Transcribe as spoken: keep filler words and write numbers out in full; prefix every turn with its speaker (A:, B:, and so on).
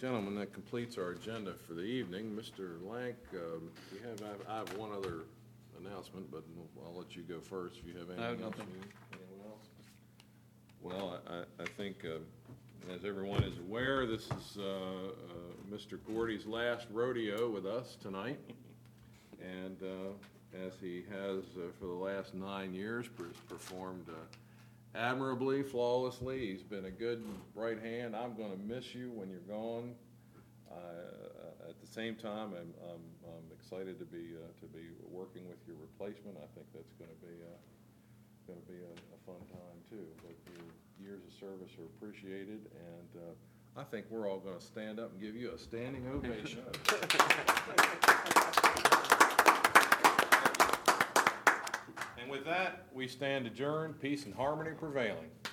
A: gentlemen, that completes our agenda for the evening. Mister Lank, um, we have, I have, I have one other announcement, but I'll let you go first if you have anything
B: No,
A: else.
B: nothing.
A: Anyone else? Well, I, I think, uh, as everyone is aware, this is uh, uh, Mister Gordy's last rodeo with us tonight. And uh, as he has uh, for the last nine years per- performed uh, admirably, flawlessly. He's been a good right hand. I'm going to miss you when you're gone. Uh, at the same time, I'm, I'm, I'm excited to be uh, to be working with your replacement. I think that's going to be uh, going to be a, a fun time too. But your years of service are appreciated, and uh, I think we're all going to stand up and give you a standing ovation. And with that, we stand adjourned, peace and harmony prevailing.